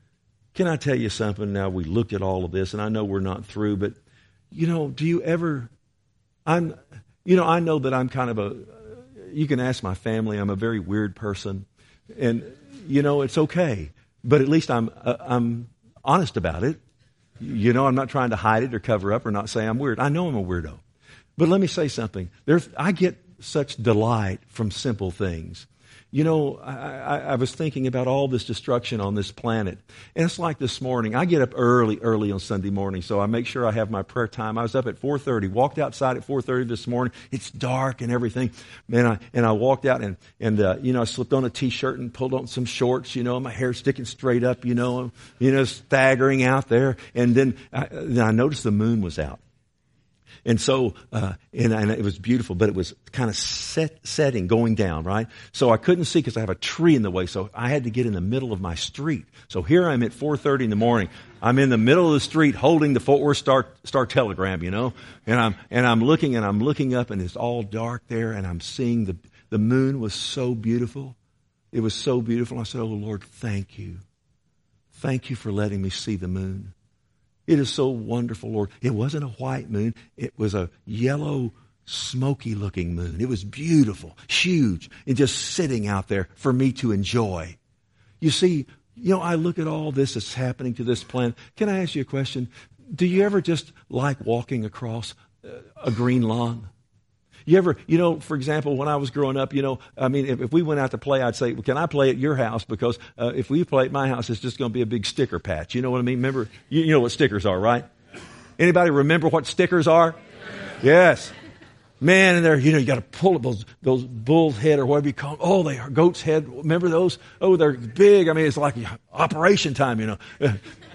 Can I tell you something? Now, we looked at all of this, and I know we're not through, but you know, do you ever, I'm, you know, I know that I'm kind of a, you can ask my family, I'm a very weird person. And, you know, it's okay. But at least I'm, uh, I'm honest about it. You know, I'm not trying to hide it or cover up or not say I'm weird. I know I'm a weirdo. But let me say something. There's, I get such delight from simple things. You know, I, I, I was thinking about all this destruction on this planet. And it's like this morning. I get up early, early on Sunday morning, so I make sure I have my prayer time. I was up at four thirty, walked outside at four thirty this morning. It's dark and everything. Man, I, and I walked out and, and uh, you know, I slipped on a T-shirt and pulled on some shorts, you know, my hair sticking straight up, you know, you know, staggering out there. And then I, then I noticed the moon was out. And so, uh, and, and it was beautiful, but it was kind of set, setting, going down, right? So I couldn't see because I have a tree in the way. So I had to get in the middle of my street. So here I'm at four thirty in the morning. I'm in the middle of the street holding the Fort Worth Star, Star Telegram, you know, and I'm, and I'm looking and I'm looking up and it's all dark there and I'm seeing the, the moon was so beautiful. It was so beautiful. I said, oh Lord, thank you. Thank you for letting me see the moon. It is so wonderful, Lord. It wasn't a white moon. It was a yellow, smoky-looking moon. It was beautiful, huge, and just sitting out there for me to enjoy. You see, you know, I look at all this that's happening to this planet. Can I ask you a question? Do you ever just like walking across a green lawn? You ever, you know, for example, when I was growing up, you know, I mean, if, if we went out to play, I'd say, well, can I play at your house? Because uh, if we play at my house, it's just going to be a big sticker patch. You know what I mean? Remember, you, you know what stickers are, right? Anybody remember what stickers are? Yes. Man, and they're, you know, you got to pull up those, those bull's head or whatever you call them. Oh, they are goat's head. Remember those? Oh, they're big. I mean, it's like operation time, you know.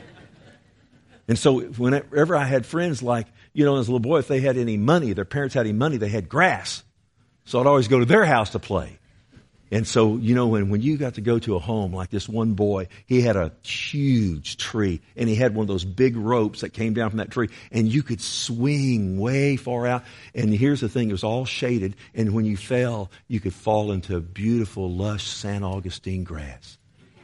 And so whenever I had friends like, you know, as a little boy, if they had any money, their parents had any money, they had grass. So I'd always go to their house to play. And so, you know, when, when you got to go to a home like this one boy, he had a huge tree and he had one of those big ropes that came down from that tree and you could swing way far out. And here's the thing, it was all shaded. And when you fell, you could fall into beautiful, lush San Augustine grass.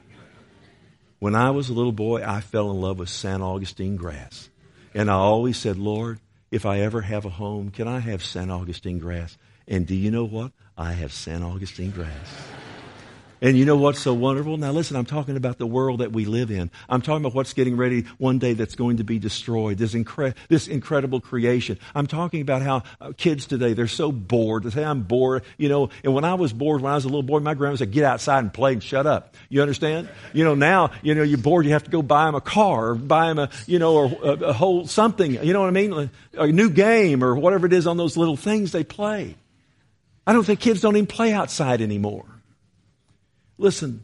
When I was a little boy, I fell in love with San Augustine grass. And I always said, Lord, if I ever have a home, can I have San Augustine grass? And do you know what? I have San Augustine grass. And you know what's so wonderful? Now listen, I'm talking about the world that we live in. I'm talking about what's getting ready one day that's going to be destroyed, this, incre- this incredible creation. I'm talking about how uh, kids today, they're so bored. They say, I'm bored. You know, and when I was bored, when I was a little boy, my grandma said, get outside and play and shut up. You understand? You know, now, you know, you're bored, you have to go buy them a car or buy them a, you know, or a, a whole something, you know what I mean? A new game or whatever it is on those little things they play. I don't think kids don't even play outside anymore. Listen,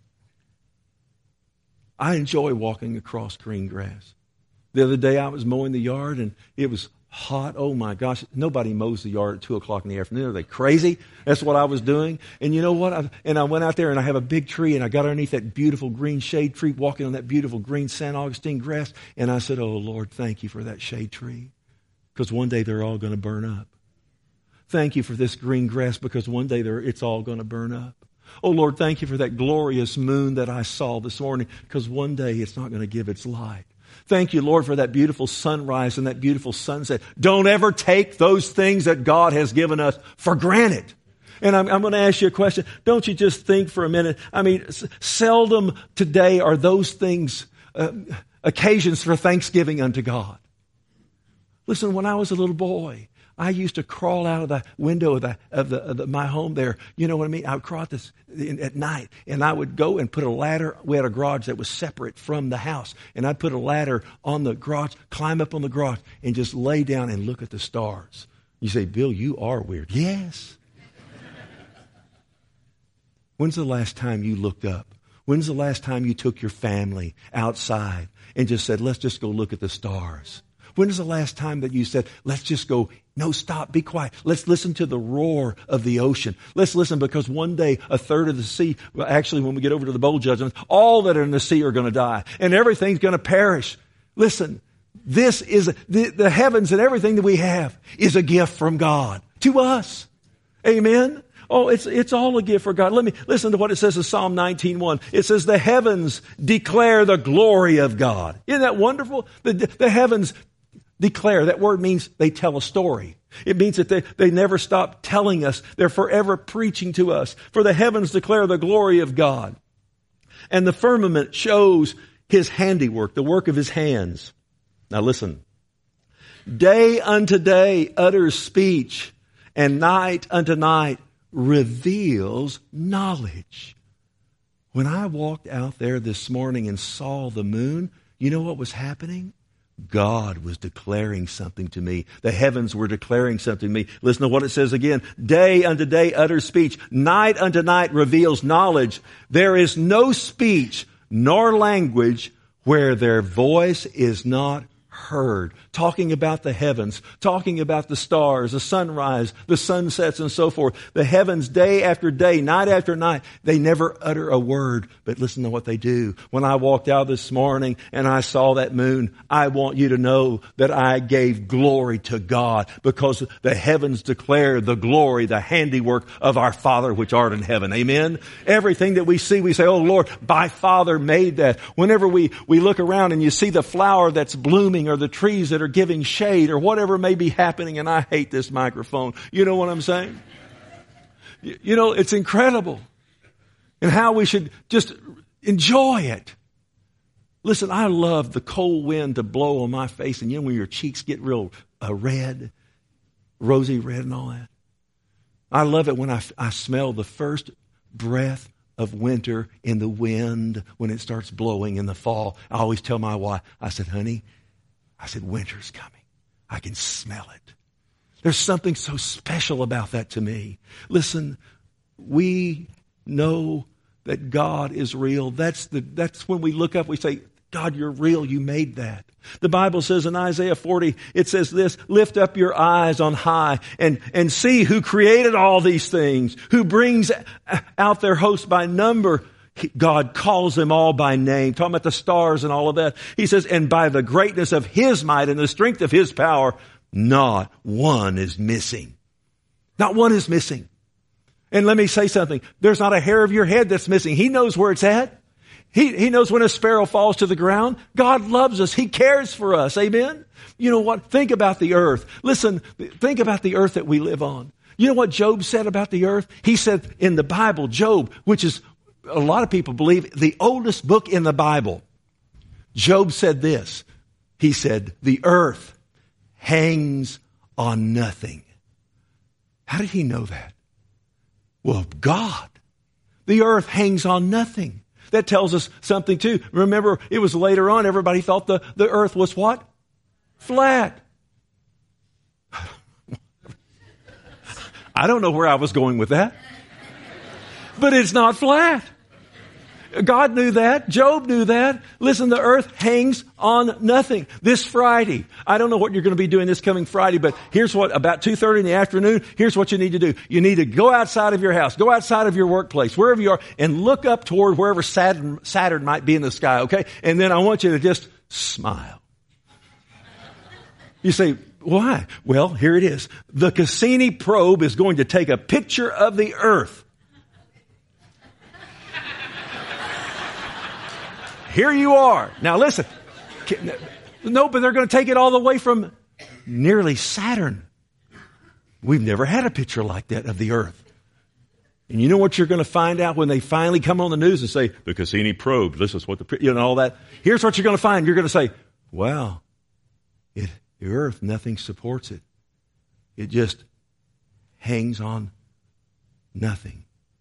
I enjoy walking across green grass. The other day I was mowing the yard and it was hot. Oh my gosh, nobody mows the yard at two o'clock in the afternoon. Are they crazy? That's what I was doing. And you know what? I, and I went out there and I have a big tree and I got underneath that beautiful green shade tree, walking on that beautiful green San Augustine grass. And I said, oh Lord, thank you for that shade tree. Because one day they're all going to burn up. Thank you for this green grass because one day they're, it's all going to burn up. Oh, Lord, thank you for that glorious moon that I saw this morning because one day it's not going to give its light. Thank you, Lord, for that beautiful sunrise and that beautiful sunset. Don't ever take those things that God has given us for granted. And I'm, I'm going to ask you a question. Don't you just think for a minute? I mean, s- seldom today are those things uh, occasions for thanksgiving unto God. Listen, when I was a little boy, I used to crawl out of the window of, the, of, the, of the, my home there. You know what I mean? I would crawl out this in, at night, and I would go and put a ladder. We had a garage that was separate from the house, and I'd put a ladder on the garage, climb up on the garage, and just lay down and look at the stars. You say, Bill, you are weird. Yes. When's the last time you looked up? When's the last time you took your family outside and just said, let's just go look at the stars? When's the last time that you said, let's just go, no, stop, be quiet. Let's listen to the roar of the ocean. Let's listen, because one day a third of the sea, well, actually when we get over to the bowl judgment, all that are in the sea are going to die and everything's going to perish. Listen, this is, the, the heavens and everything that we have is a gift from God to us. Amen? Oh, it's it's all a gift for God. Let me listen to what it says in Psalm nineteen one. It says, the heavens declare the glory of God. Isn't that wonderful? The, the heavens declare. That word means they tell a story. It means that they, they never stop telling us. They're forever preaching to us. For the heavens declare the glory of God. And the firmament shows His handiwork, the work of His hands. Now listen. Day unto day utters speech, and night unto night reveals knowledge. When I walked out there this morning and saw the moon, you know what was happening? God was declaring something to me. The heavens were declaring something to me. Listen to what it says again. Day unto day utters speech. Night unto night reveals knowledge. There is no speech nor language where their voice is not heard. Talking about the heavens, talking about the stars, the sunrise, the sunsets, and so forth. The heavens, day after day, night after night, they never utter a word. But listen to what they do. When I walked out this morning and I saw that moon, I want you to know that I gave glory to God, because the heavens declare the glory, the handiwork of our Father which art in heaven. Amen? Everything that we see, we say, oh Lord, my Father made that. Whenever we, we look around and you see the flower that's blooming, or the trees that are giving shade, or whatever may be happening, and I hate this microphone. You know what I'm saying? You know, it's incredible. And how we should just enjoy it. Listen, I love the cold wind to blow on my face, and you know when your cheeks get real uh, red, rosy red and all that. I love it when I, I smell the first breath of winter in the wind when it starts blowing in the fall. I always tell my wife, I said, honey, I said, winter's coming. I can smell it. There's something so special about that to me. Listen, we know that God is real. That's the, that's when we look up, we say, God, you're real. You made that. The Bible says in Isaiah forty, it says this, lift up your eyes on high and, and see who created all these things, who brings out their host by number. God calls them all by name, talking about the stars and all of that. He says, and by the greatness of His might and the strength of His power, not one is missing. Not one is missing. And let me say something. There's not a hair of your head that's missing. He knows where it's at. He, he knows when a sparrow falls to the ground. God loves us. He cares for us. Amen? You know what? Think about the earth. Listen, think about the earth that we live on. You know what Job said about the earth? He said in the Bible, Job, which is a lot of people believe the oldest book in the Bible. Job said this. He said, the earth hangs on nothing. How did he know that? Well, God. The earth hangs on nothing. That tells us something too. Remember, it was later on, everybody thought the, the earth was what? Flat. I don't know where I was going with that. But it's not flat. God knew that. Job knew that. Listen, the earth hangs on nothing. This Friday, I don't know what you're going to be doing this coming Friday, but here's what, about two thirty in the afternoon, here's what you need to do. You need to go outside of your house, go outside of your workplace, wherever you are, and look up toward wherever Saturn, Saturn might be in the sky, okay? And then I want you to just smile. You say, why? Well, here it is. The Cassini probe is going to take a picture of the earth. Here you are. Now listen. No, but they're going to take it all the way from nearly Saturn. We've never had a picture like that of the earth. And you know what you're going to find out when they finally come on the news and say, the Cassini probe, this is what the, you know, all that. Here's what you're going to find. You're going to say, wow, it, the earth, nothing supports it. It just hangs on nothing.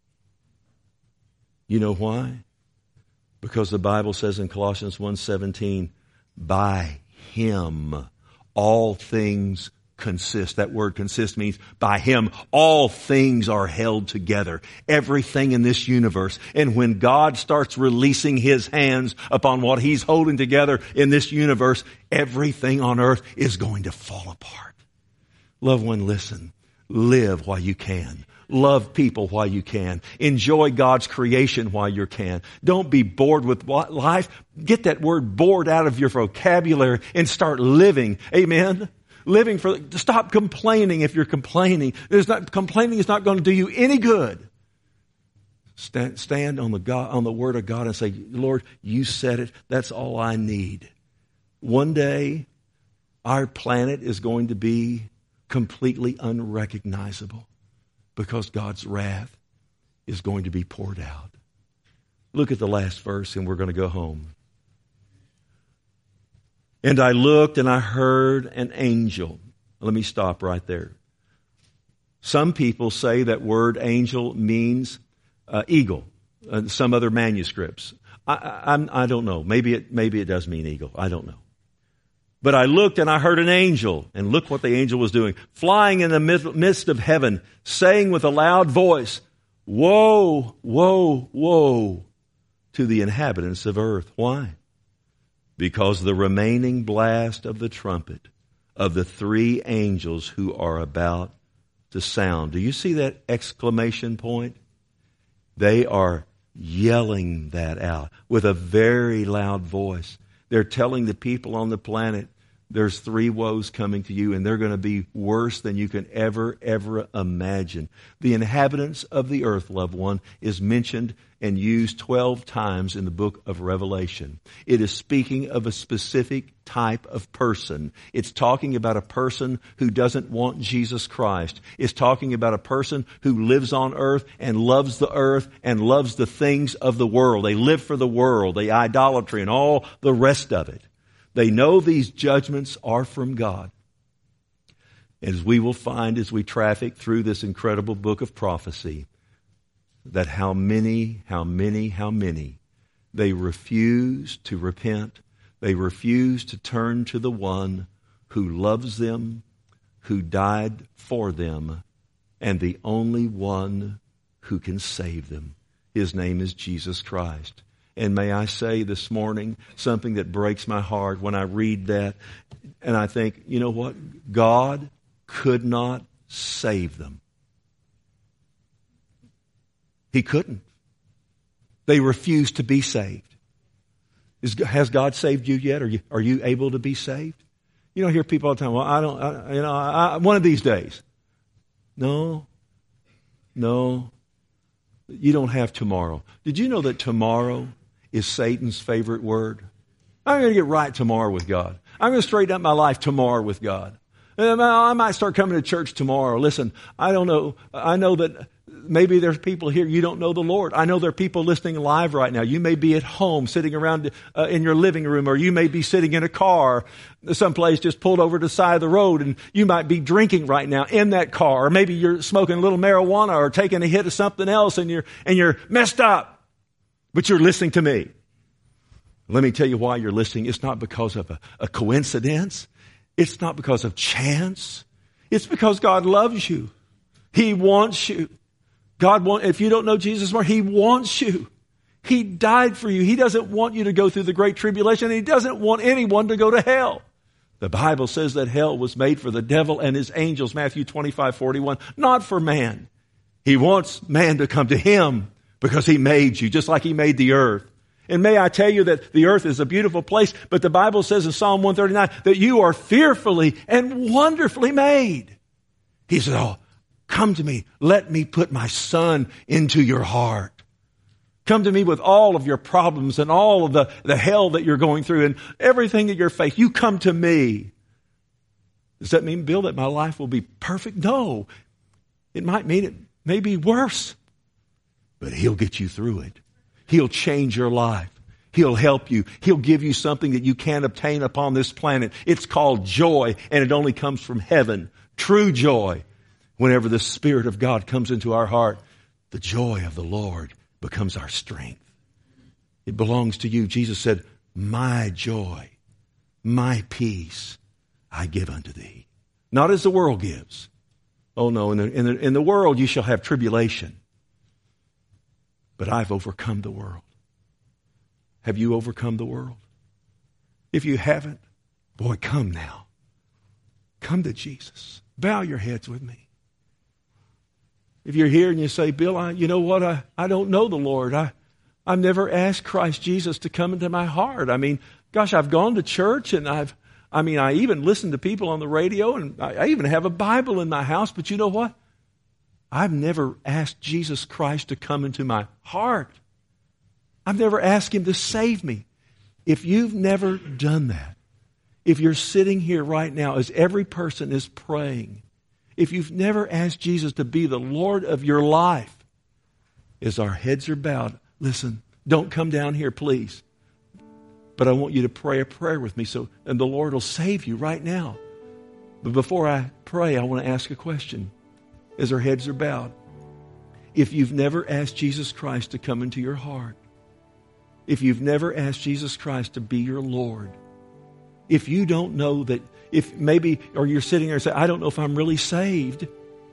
You know why? Because the Bible says in Colossians one seventeen, by Him all things consist. That word consist means by Him all things are held together. Everything in this universe. And when God starts releasing His hands upon what He's holding together in this universe, everything on earth is going to fall apart. Loved one, listen. Live while you can. Love people while you can. Enjoy God's creation while you can. Don't be bored with life. Get that word bored out of your vocabulary and start living. Amen. Living for, stop complaining if you're complaining. There's not, complaining is not going to do you any good. Stand, stand on the God, on the Word of God and say, Lord, you said it. That's all I need. One day, our planet is going to be completely unrecognizable because God's wrath is going to be poured out. Look at the last verse and we're going to go home. And I looked and I heard an angel. Let me stop right there. Some people say that word angel means uh, eagle. Uh, some other manuscripts. I, I, I'm, I don't know. Maybe it, maybe it does mean eagle. I don't know. But I looked and I heard an angel, and look what the angel was doing, flying in the midst of heaven, saying with a loud voice, woe, woe, woe to the inhabitants of earth. Why? Because the remaining blast of the trumpet of the three angels who are about to sound. Do you see that exclamation point? They are yelling that out with a very loud voice. They're telling the people on the planet, there's three woes coming to you, and they're going to be worse than you can ever, ever imagine. The inhabitants of the earth, loved one, is mentioned and used twelve times in the book of Revelation. It is speaking of a specific type of person. It's talking about a person who doesn't want Jesus Christ. It's talking about a person who lives on earth and loves the earth and loves the things of the world. They live for the world, the idolatry and all the rest of it. They know these judgments are from God. As we will find as we traffic through this incredible book of prophecy, that how many, how many, how many, they refuse to repent. They refuse to turn to the one who loves them, who died for them, and the only one who can save them. His name is Jesus Christ. And may I say this morning something that breaks my heart when I read that, and I think, you know what? God could not save them. He couldn't. They refused to be saved. Is, has God saved you yet? Are you, are you able to be saved? You don't hear people all the time, well, I don't, I, you know, I, one of these days. No, no, you don't have tomorrow. Did you know that tomorrow is Satan's favorite word? I'm going to get right tomorrow with God. I'm going to straighten up my life tomorrow with God. And I might start coming to church tomorrow. Listen, I don't know. I know that maybe there's people here, you don't know the Lord. I know there are people listening live right now. You may be at home sitting around uh, in your living room, or you may be sitting in a car someplace just pulled over to the side of the road, and you might be drinking right now in that car, or maybe you're smoking a little marijuana or taking a hit of something else, and you're and you're messed up, but you're listening to me. Let me tell you why you're listening. It's not because of a, a coincidence. It's not because of chance. It's because God loves you. He wants you. God wants, if you don't know Jesus more, He wants you. He died for you. He doesn't want you to go through the great tribulation. He doesn't want anyone to go to hell. The Bible says that hell was made for the devil and his angels, Matthew twenty-five forty-one, not for man. He wants man to come to Him because He made you, just like He made the earth. And may I tell you that the earth is a beautiful place, but the Bible says in Psalm one thirty-nine that you are fearfully and wonderfully made. He said, oh, come to me. Let me put my Son into your heart. Come to me with all of your problems and all of the, the hell that you're going through and everything that you're facing. You come to me. Does that mean, Bill, that my life will be perfect? No. It might mean it may be worse. But He'll get you through it. He'll change your life. He'll help you. He'll give you something that you can't obtain upon this planet. It's called joy, and it only comes from heaven. True joy. Whenever the Spirit of God comes into our heart, the joy of the Lord becomes our strength. It belongs to you. Jesus said, my joy, my peace, I give unto thee. Not as the world gives. Oh no, in the, in the, in the world you shall have tribulation. But I've overcome the world. Have you overcome the world? If you haven't, boy, come now. Come to Jesus. Bow your heads with me. If you're here and you say, Bill, I, you know what? I, I don't know the Lord. I, I've never asked Christ Jesus to come into my heart. I mean, gosh, I've gone to church and I've, I mean, I even listen to people on the radio and I, I even have a Bible in my house. But you know what? I've never asked Jesus Christ to come into my heart. I've never asked Him to save me. If you've never done that, if you're sitting here right now as every person is praying, if you've never asked Jesus to be the Lord of your life, as our heads are bowed, listen, don't come down here, please. But I want you to pray a prayer with me, so and the Lord will save you right now. But before I pray, I want to ask a question. As our heads are bowed, if you've never asked Jesus Christ to come into your heart, if you've never asked Jesus Christ to be your Lord, if you don't know that, if maybe, or you're sitting there and say, I don't know if I'm really saved.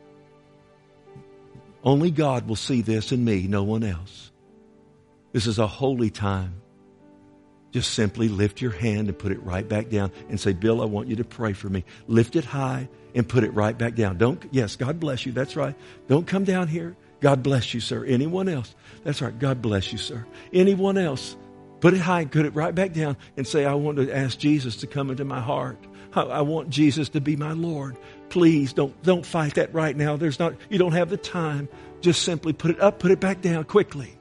Only God will see this in me, no one else. This is a holy time. Just simply lift your hand and put it right back down and say, Bill, I want you to pray for me. Lift it high and put it right back down. Don't, yes, God bless you. That's right. Don't come down here. God bless you, sir. Anyone else? That's right. God bless you, sir. Anyone else? Put it high and put it right back down and say, I want to ask Jesus to come into my heart. I, I want Jesus to be my Lord. Please don't, don't fight that right now. There's not, you don't have the time. Just simply put it up, put it back down quickly.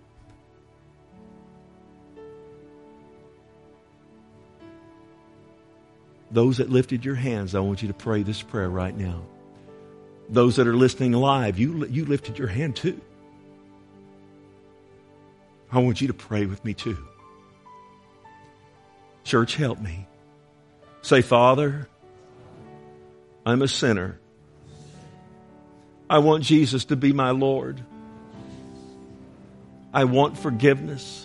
Those that lifted your hands, I want you to pray this prayer right now. Those that are listening live, you, you lifted your hand too. I want you to pray with me too. Church, help me. Say, Father, I'm a sinner. I want Jesus to be my Lord. I want forgiveness.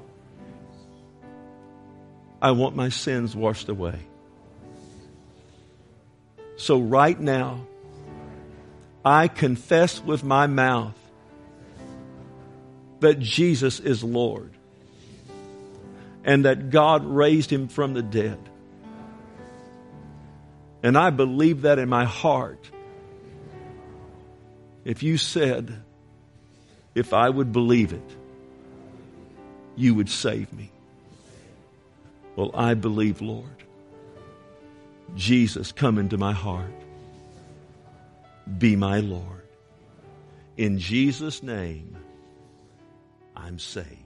I want my sins washed away. So right now, I confess with my mouth that Jesus is Lord and that God raised Him from the dead. And I believe that in my heart. If you said, if I would believe it, you would save me. Well, I believe, Lord. Jesus, come into my heart. Be my Lord. In Jesus' name, I'm saved.